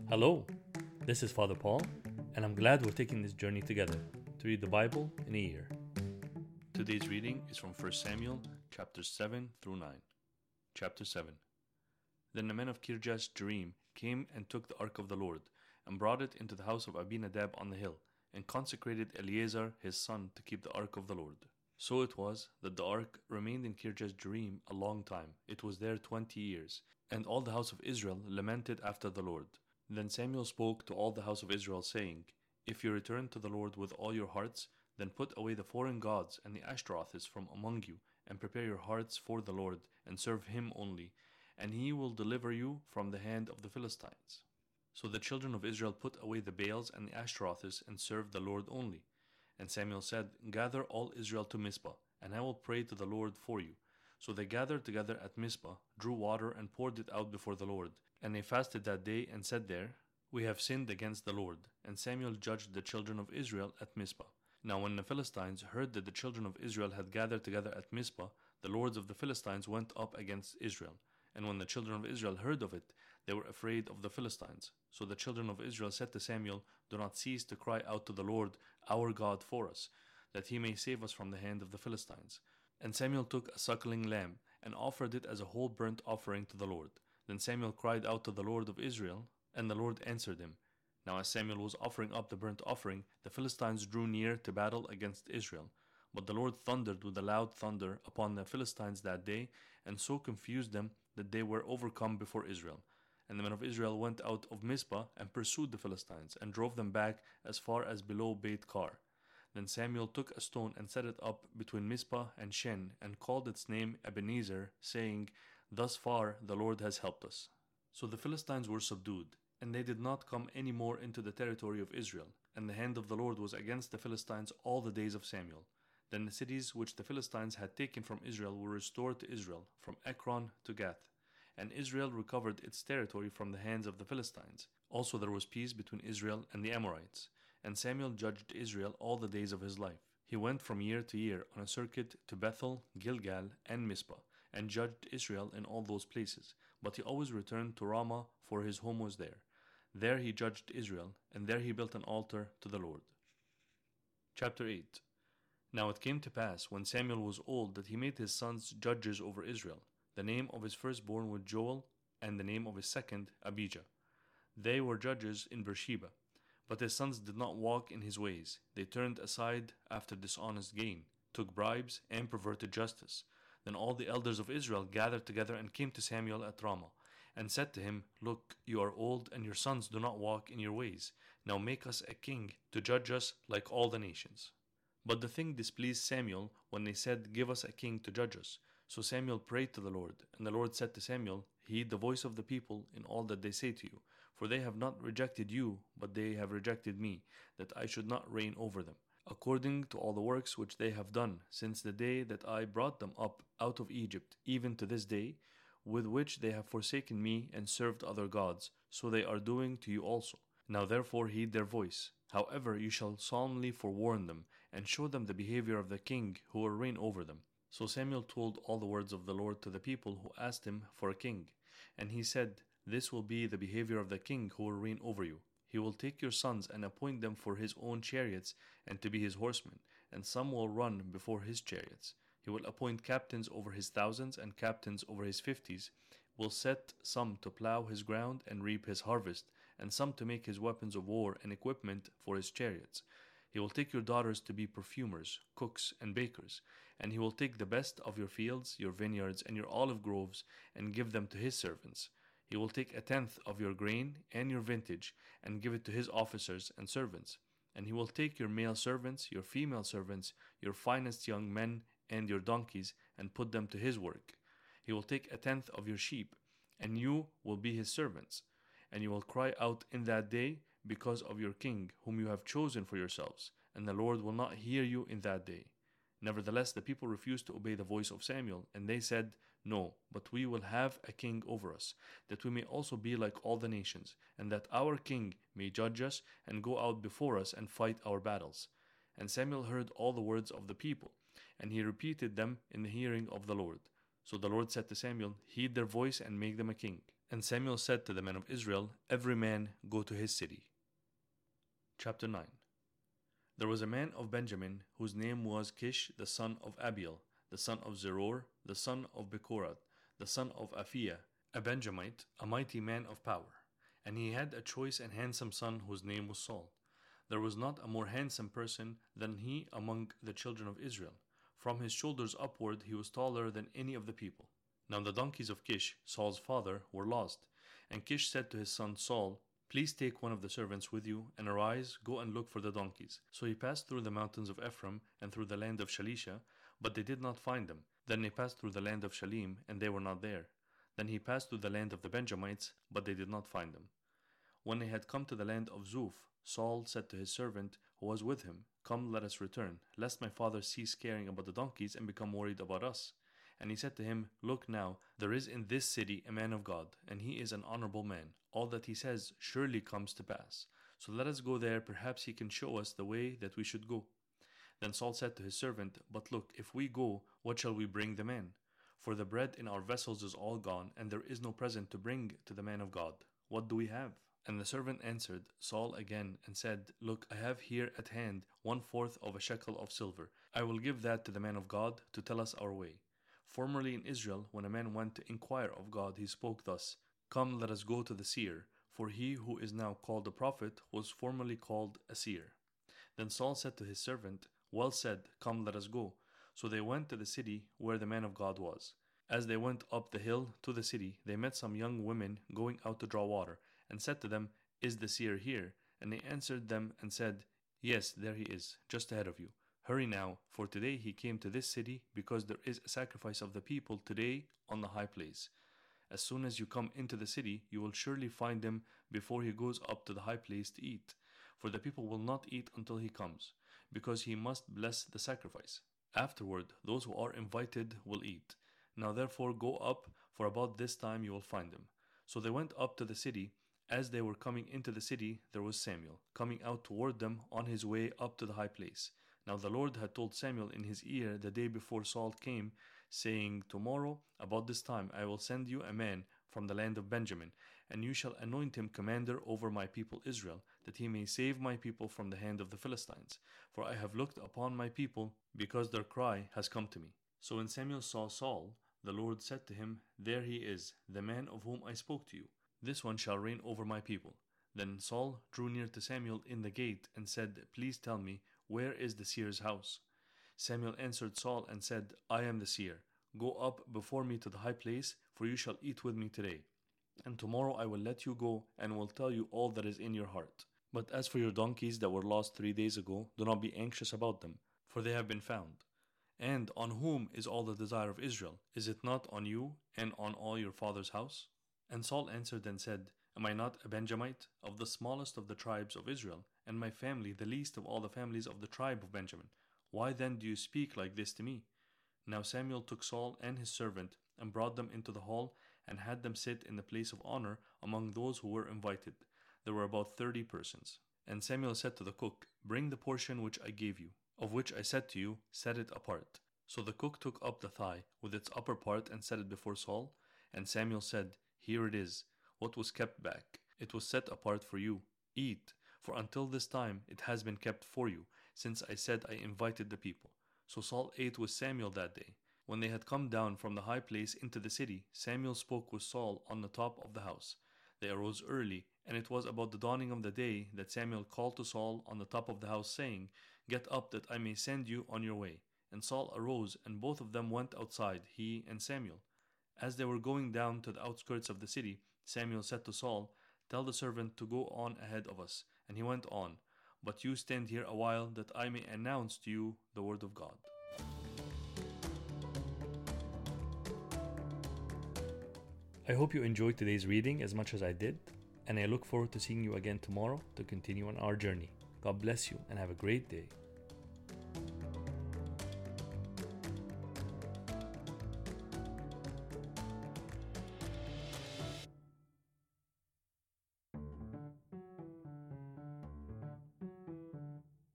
Hello, this is Father Paul, and I'm glad we're taking this journey together to read the Bible in a year. Today's reading is from 1 Samuel chapters 7 through 9. Chapter 7. Then the men of Kirjath Jearim came and took the ark of the Lord, and brought it into the house of Abinadab on the hill, and consecrated Eleazar his son to keep the ark of the Lord. So it was that the ark remained in Kirjath Jearim a long time. It was there 20 years, and all the house of Israel lamented after the Lord. Then Samuel spoke to all the house of Israel, saying, If you return to the Lord with all your hearts, then put away the foreign gods and the Ashtaroths from among you, and prepare your hearts for the Lord, and serve him only, and he will deliver you from the hand of the Philistines. So the children of Israel put away the Baals and the Ashtaroths, and served the Lord only. And Samuel said, Gather all Israel to Mizpah, and I will pray to the Lord for you. So they gathered together at Mizpah, drew water, and poured it out before the Lord. And they fasted that day, and said there, We have sinned against the Lord. And Samuel judged the children of Israel at Mizpah. Now when the Philistines heard that the children of Israel had gathered together at Mizpah, the lords of the Philistines went up against Israel. And when the children of Israel heard of it, they were afraid of the Philistines. So the children of Israel said to Samuel, Do not cease to cry out to the Lord our God for us, that he may save us from the hand of the Philistines. And Samuel took a suckling lamb, and offered it as a whole burnt offering to the Lord. Then Samuel cried out to the Lord of Israel, and the Lord answered him. Now as Samuel was offering up the burnt offering, the Philistines drew near to battle against Israel. But the Lord thundered with a loud thunder upon the Philistines that day, and so confused them that they were overcome before Israel. And the men of Israel went out of Mizpah and pursued the Philistines, and drove them back as far as below Beit Kar. Then Samuel took a stone and set it up between Mizpah and Shen, and called its name Ebenezer, saying, Thus far the Lord has helped us. So the Philistines were subdued, and they did not come any more into the territory of Israel. And the hand of the Lord was against the Philistines all the days of Samuel. Then the cities which the Philistines had taken from Israel were restored to Israel, from Ekron to Gath. And Israel recovered its territory from the hands of the Philistines. Also there was peace between Israel and the Amorites. And Samuel judged Israel all the days of his life. He went from year to year on a circuit to Bethel, Gilgal, and Mizpah, and judged Israel in all those places. But he always returned to Ramah, for his home was there. There he judged Israel, and there he built an altar to the Lord. Chapter 8. Now it came to pass, when Samuel was old, that he made his sons judges over Israel. The name of his firstborn was Joel, and the name of his second Abijah. They were judges in Beersheba. But his sons did not walk in his ways. They turned aside after dishonest gain, took bribes, and perverted justice. Then all the elders of Israel gathered together and came to Samuel at Ramah, and said to him, Look, you are old, and your sons do not walk in your ways. Now make us a king to judge us like all the nations. But the thing displeased Samuel when they said, Give us a king to judge us. So Samuel prayed to the Lord, and the Lord said to Samuel, Heed the voice of the people in all that they say to you. For they have not rejected you, but they have rejected me, that I should not reign over them, according to all the works which they have done, since the day that I brought them up out of Egypt, even to this day, with which they have forsaken me and served other gods, so they are doing to you also. Now therefore heed their voice. However, you shall solemnly forewarn them, and show them the behavior of the king who will reign over them. So Samuel told all the words of the Lord to the people who asked him for a king. And he said, This will be the behavior of the king who will reign over you. He will take your sons and appoint them for his own chariots and to be his horsemen, and some will run before his chariots. He will appoint captains over his thousands and captains over his 50s, will set some to plow his ground and reap his harvest, and some to make his weapons of war and equipment for his chariots. He will take your daughters to be perfumers, cooks, and bakers, and he will take the best of your fields, your vineyards, and your olive groves, and give them to his servants. He will take a tenth of your grain and your vintage, and give it to his officers and servants. And he will take your male servants, your female servants, your finest young men, and your donkeys, and put them to his work. He will take a tenth of your sheep, and you will be his servants. And you will cry out in that day because of your king, whom you have chosen for yourselves, and the Lord will not hear you in that day. Nevertheless, the people refused to obey the voice of Samuel, and they said, No, but we will have a king over us, that we may also be like all the nations, and that our king may judge us and go out before us and fight our battles. And Samuel heard all the words of the people, and he repeated them in the hearing of the Lord. So the Lord said to Samuel, Heed their voice and make them a king. And Samuel said to the men of Israel, "Every man go to his city." Chapter 9. There was a man of Benjamin whose name was Kish the son of Abiel, the son of Zeror, the son of Bechorath, the son of Aphiah, a Benjamite, a mighty man of power. And he had a choice and handsome son whose name was Saul. There was not a more handsome person than he among the children of Israel. From his shoulders upward he was taller than any of the people. Now the donkeys of Kish, Saul's father, were lost. And Kish said to his son Saul, "Please take one of the servants with you, and arise, go and look for the donkeys." So he passed through the mountains of Ephraim and through the land of Shalisha, but they did not find them. Then he passed through the land of Shalim, and they were not there. Then he passed through the land of the Benjamites, but they did not find them. When they had come to the land of Zuph, Saul said to his servant who was with him, "Come, let us return, lest my father cease caring about the donkeys and become worried about us." And he said to him, "Look now, there is in this city a man of God, and he is an honorable man. All that he says surely comes to pass. So let us go there, perhaps he can show us the way that we should go." Then Saul said to his servant, "But look, if we go, what shall we bring the man? For the bread in our vessels is all gone, and there is no present to bring to the man of God. What do we have?" And the servant answered Saul again and said, "Look, I have here at hand 1/4 of a shekel of silver. I will give that to the man of God to tell us our way. Formerly in Israel, when a man went to inquire of God, he spoke thus, 'Come, let us go to the seer,' for he who is now called a prophet was formerly called a seer." Then Saul said to his servant, "Well said, come, let us go." So they went to the city where the man of God was. As they went up the hill to the city, they met some young women going out to draw water, and said to them, "Is the seer here?" And they answered them and said, "Yes, there he is, just ahead of you. Hurry now, for today he came to this city, because there is a sacrifice of the people today on the high place. As soon as you come into the city, you will surely find him before he goes up to the high place to eat. For the people will not eat until he comes, because he must bless the sacrifice. Afterward, those who are invited will eat. Now therefore go up, for about this time you will find him." So they went up to the city. As they were coming into the city, there was Samuel, coming out toward them on his way up to the high place. Now the Lord had told Samuel in his ear the day before Saul came, saying, "Tomorrow, about this time, I will send you a man from the land of Benjamin, and you shall anoint him commander over my people Israel, that he may save my people from the hand of the Philistines. For I have looked upon my people, because their cry has come to me." So when Samuel saw Saul, the Lord said to him, "There he is, the man of whom I spoke to you. This one shall reign over my people." Then Saul drew near to Samuel in the gate and said, "Please tell me, where is the seer's house?" Samuel answered Saul and said, "I am the seer. Go up before me to the high place, for you shall eat with me today. And tomorrow I will let you go, and will tell you all that is in your heart. But as for your donkeys that were lost 3 days ago, do not be anxious about them, for they have been found. And on whom is all the desire of Israel? Is it not on you and on all your father's house?" And Saul answered and said, "Am I not a Benjamite, of the smallest of the tribes of Israel, and my family the least of all the families of the tribe of Benjamin? Why then do you speak like this to me?" Now Samuel took Saul and his servant, and brought them into the hall, and had them sit in the place of honor among those who were invited. There were about 30 persons. And Samuel said to the cook, "Bring the portion which I gave you, of which I said to you, set it apart." So the cook took up the thigh with its upper part and set it before Saul. And Samuel said, "Here it is, what was kept back. It was set apart for you. Eat, for until this time it has been kept for you, since I said I invited the people." So Saul ate with Samuel that day. When they had come down from the high place into the city, Samuel spoke with Saul on the top of the house. They arose early, and it was about the dawning of the day that Samuel called to Saul on the top of the house, saying, "Get up, that I may send you on your way." And Saul arose, and both of them went outside, he and Samuel. As they were going down to the outskirts of the city, Samuel said to Saul, "Tell the servant to go on ahead of us." And he went on. "But you stand here a while, that I may announce to you the word of God." I hope you enjoyed today's reading as much as I did, and I look forward to seeing you again tomorrow to continue on our journey. God bless you and have a great day.